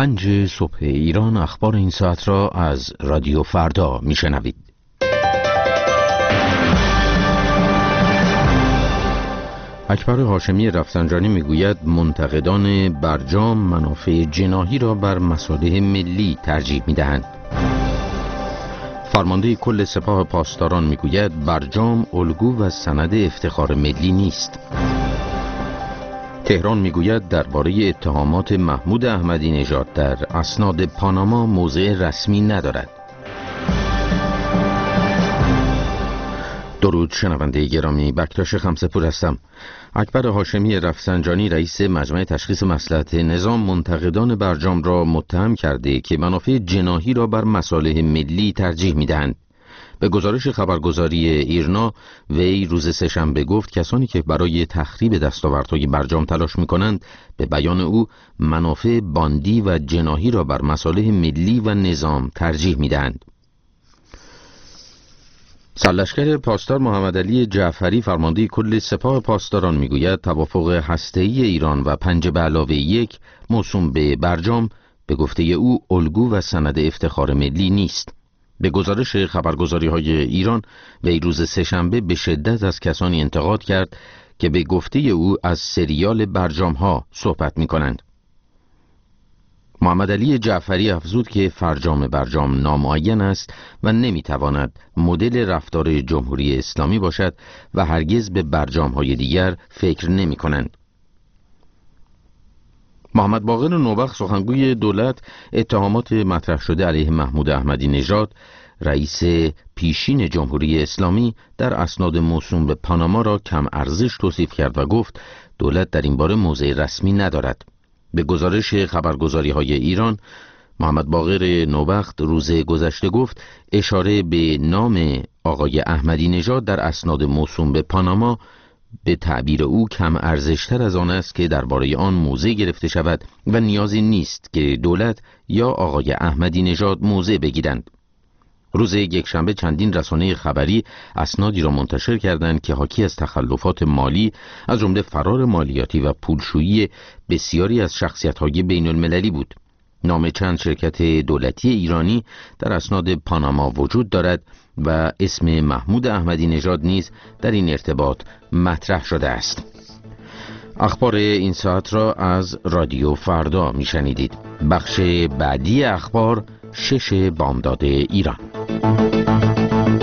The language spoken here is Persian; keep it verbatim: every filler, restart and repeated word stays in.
پنج صبح ایران اخبار این ساعت را از رادیو فردا میشنوید. اکبر هاشمی رفسنجانی میگوید منتقدان برجام منافع جناحی را بر مصالح ملی ترجیح میدهند. فرمانده کل سپاه پاسداران میگوید برجام الگو و سند افتخار ملی نیست. تهران میگوید درباره اتهامات محمود احمدی نژاد در اسناد پاناما موضع رسمی ندارد. درود شنونده گرامی، بکتاش خمسه‌پور هستم. اکبر هاشمی رفسنجانی رئیس مجمع تشخیص مصلحت نظام منتقدان برجام را متهم کرده که منافع جناحی را بر مصالح ملی ترجیح می‌دهند. به گزارش خبرگزاری ایرنا، وی روز سه‌شنبه گفت کسانی که برای تخریب دستاوردهای برجام تلاش می‌کنند، به بیان او منافع باندی و جناحی را بر مصالح ملی و نظام ترجیح می‌دهند. سرلشکر پاسدار محمد علی جعفری فرمانده کل سپاه پاسداران میگوید توافق هسته‌ای ایران و پنج به علاوه یک موسوم به برجام به گفته او الگو و سند افتخار ملی نیست. به گزارش خبرگزاری‌های ایران، وی روز سه‌شنبه به شدت از کسانی انتقاد کرد که به گفته او از سریال برجام‌ها صحبت می‌کنند. محمد علی جعفری افزود که فرجام برجام نامعین است و نمیتواند مدل رفتار جمهوری اسلامی باشد و هرگز به برجام‌های دیگر فکر نمی کنند. محمد باقر نوبخت سخنگوی دولت اتهامات مطرح شده علیه محمود احمدی نژاد رئیس پیشین جمهوری اسلامی در اسناد موسوم به پاناما را کم ارزش توصیف کرد و گفت دولت در این باره موضع رسمی ندارد. به گزارش خبرگزاری‌های ایران، محمد باقر نوبخت روز گذشته گفت اشاره به نام آقای احمدی نژاد در اسناد موسوم به پاناما به تعبیر او کم ارزشتر از آن است که درباره آن موضع گرفته شود و نیازی نیست که دولت یا آقای احمدی نژاد موضع بگیرند. روز یکشنبه چندین رسانه خبری اسنادی را منتشر کردند که حاکی از تخلفات مالی از جمله فرار مالیاتی و پولشویی بسیاری از شخصیت‌های بین‌المللی بود. نام چند شرکت دولتی ایرانی در اسناد پاناما وجود دارد و اسم محمود احمدی نژاد نیز در این ارتباط مطرح شده است. اخبار این ساعت را از رادیو فردا میشنیدید. بخش بعدی اخبار شش بامداد ایران.